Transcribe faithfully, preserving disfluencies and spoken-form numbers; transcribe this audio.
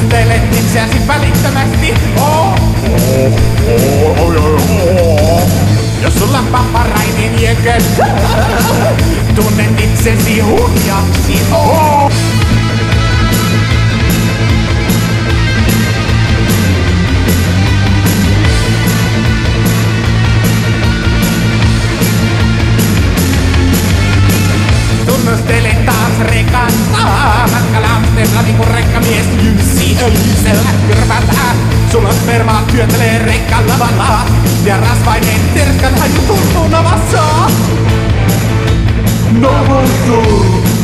Tuntelet itseäsi välittömästi. Oh. Jos sulla on papparainen jököt, tunnet itsesi hurjaksi. Oh. Tunnustele taas rekan taa. Matkalasteella niinku rekkamies Jussi öljysellä kyrpätää. Sulla spermaa työtelee rekkan lavalla. Ja rasvainen terkan haju tuntuu navassa. Navassa.